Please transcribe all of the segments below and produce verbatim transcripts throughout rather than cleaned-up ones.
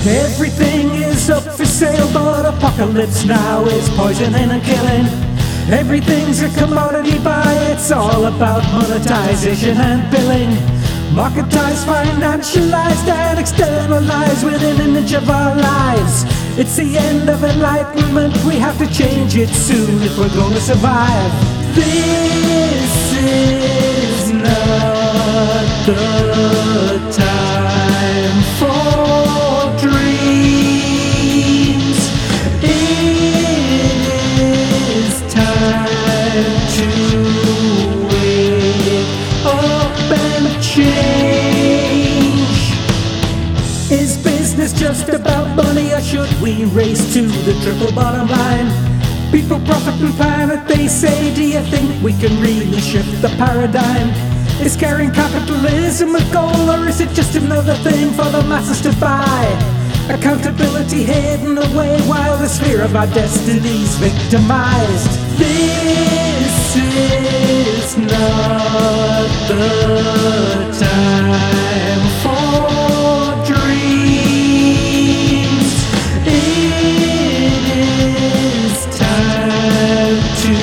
Everything is up for sale, but apocalypse now is poisoning and killing. Everything's a commodity buy, it's all about monetization and billing. Marketized, financialized and externalized within an inch of our lives. It's the end of enlightenment, we have to change it soon if we're gonna survive. This is not the time for dreams. It is time to wake up and change. Is business just about money, or should we race to the triple bottom line? People, profit and planet, they say, do you think we can really shift the paradigm? Is carrying capitalism a goal, or is it just another thing for the masses to buy? Accountability hidden away while the sphere of our destiny's victimized. This is not the time for dreams. It is time to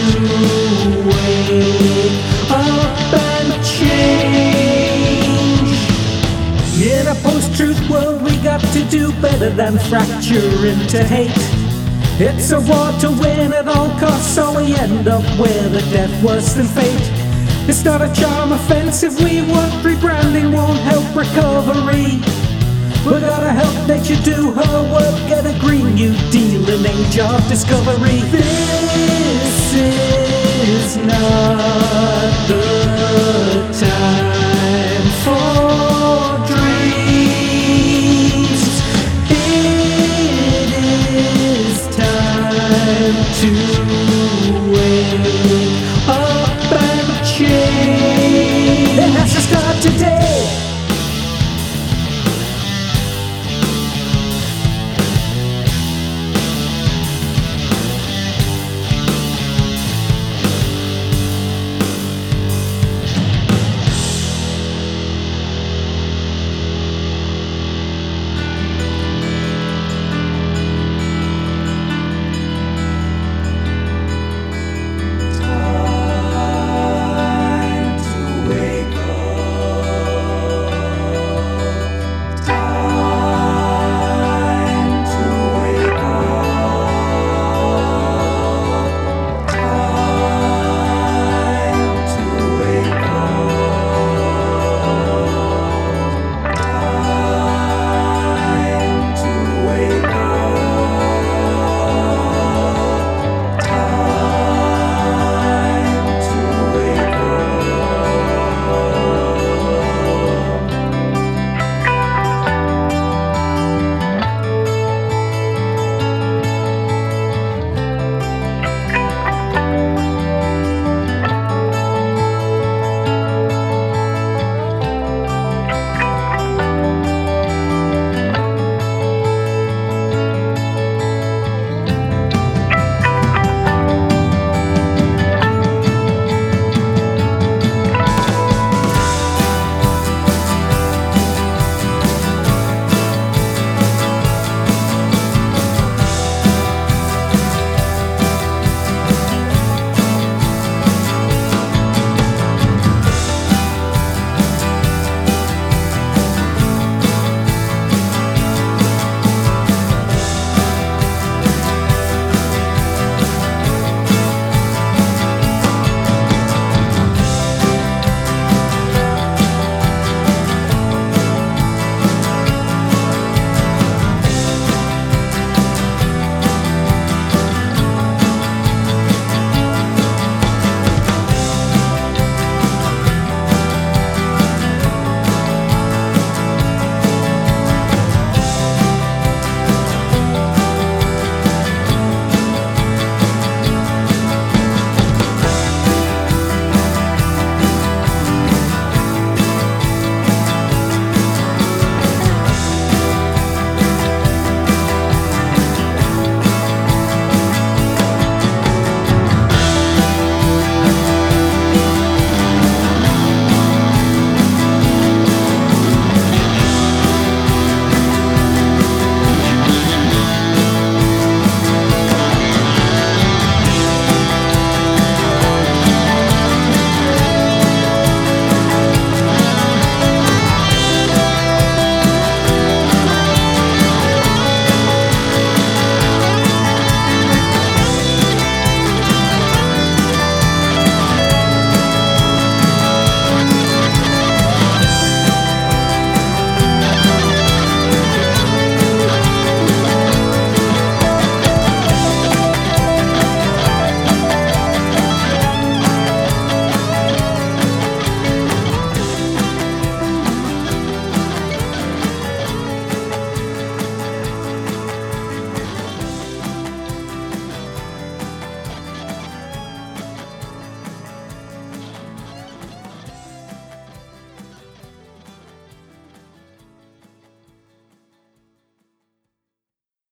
wake up and change. In a post-truth world, we got to do better than fracture into hate. It's a war to win at all costs, so we end up with a death worse than fate. It's not a charm offensive we want, rebranding won't help recovery. We gotta help nature do her work, get a Green New Deal, an age of discovery. This is not the time for dreams. It is time to